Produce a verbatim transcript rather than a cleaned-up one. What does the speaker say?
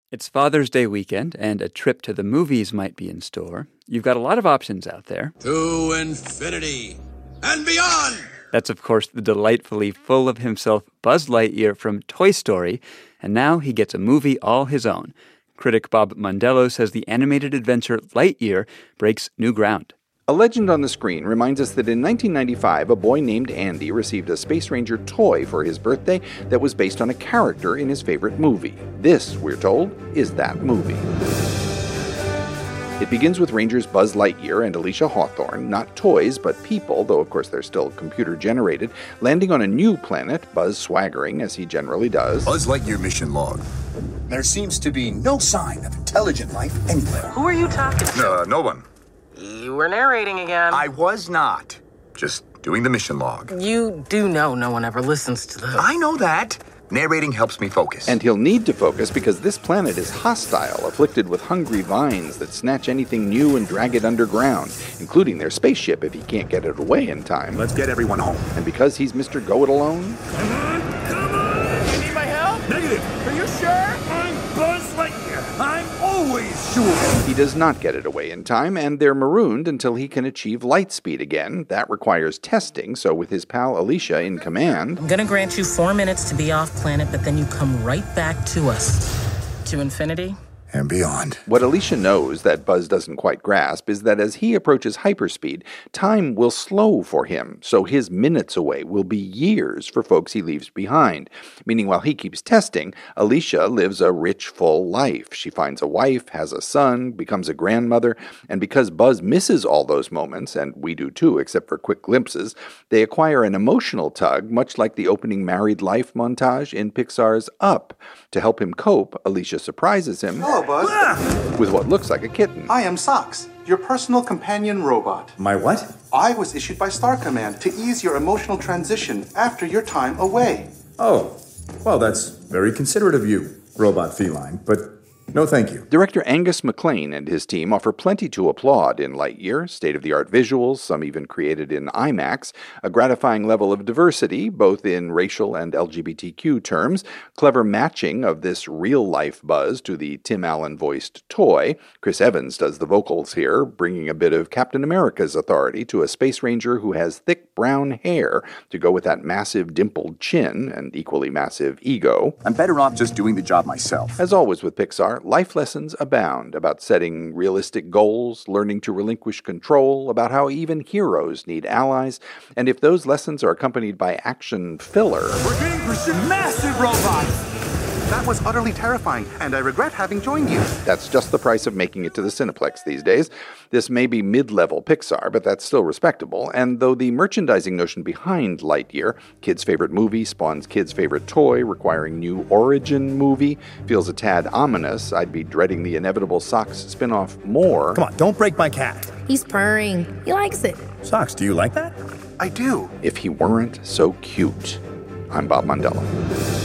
It's Father's Day weekend, and a trip to the movies might be in store. You've got a lot of options out there. To infinity and beyond! That's, of course, the delightfully full of himself Buzz Lightyear from Toy Story, and now he gets a movie all his own. Critic Bob Mondello says the animated adventure Lightyear breaks new ground. A legend on the screen reminds us that in nineteen ninety-five, a boy named Andy received a Space Ranger toy for his birthday that was based on a character in his favorite movie. This, we're told, is that movie. It begins with Rangers Buzz Lightyear and Alicia Hawthorne, not toys, but people, though of course they're still computer-generated, landing on a new planet, Buzz swaggering, as he generally does. Buzz Lightyear mission log. There seems to be no sign of intelligent life anywhere. Who are you talking to? Uh, no one. You were narrating again. I was not. Just doing the mission log. You do know no one ever listens to those. I know that. Narrating helps me focus. And he'll need to focus because this planet is hostile, afflicted with hungry vines that snatch anything new and drag it underground, including their spaceship if he can't get it away in time. Let's get everyone home. And because he's Mister Go-It-Alone... Come on, come on! You need my help? Negative. Are you sure? I'm Buzz Lightyear. I'm always sure. He does not get it away in time, and they're marooned until he can achieve light speed again. That requires testing, so with his pal Alicia in command... I'm gonna grant you four minutes to be off planet, but then you come right back to us. To infinity and beyond. What Alicia knows that Buzz doesn't quite grasp is that as he approaches hyperspeed, time will slow for him, so his minutes away will be years for folks he leaves behind. Meaning while he keeps testing, Alicia lives a rich, full life. She finds a wife, has a son, becomes a grandmother, and because Buzz misses all those moments, and we do too, except for quick glimpses, they acquire an emotional tug, much like the opening married life montage in Pixar's Up. To help him cope, Alicia surprises him... Hello, Buzz. with what looks like a kitten. I am Socks, your personal companion robot. My what? I was issued by Star Command to ease your emotional transition after your time away. Oh, well, that's very considerate of you, robot feline, but no thank you. Director Angus MacLane and his team offer plenty to applaud in Lightyear, state-of-the-art visuals, some even created in IMAX, a gratifying level of diversity, both in racial and L G B T Q terms, clever matching of this real-life Buzz to the Tim Allen-voiced toy. Chris Evans does the vocals here, bringing a bit of Captain America's authority to a space ranger who has thick brown hair to go with that massive dimpled chin and equally massive ego. I'm better off just doing the job myself. As always with Pixar, life lessons abound about setting realistic goals, learning to relinquish control, about how even heroes need allies, and if those lessons are accompanied by action filler... We're getting pursued massive robots! That was utterly terrifying, and I regret having joined you. That's just the price of making it to the Cineplex these days. This may be mid-level Pixar, but that's still respectable, and though the merchandising notion behind Lightyear, kids' favorite movie spawns kids' favorite toy, requiring new origin movie, feels a tad ominous, I'd be dreading the inevitable Socks spin-off more. Come on, don't break my cat. He's purring. He likes it. Socks, do you like that? I do. If he weren't so cute. I'm Bob Mondello.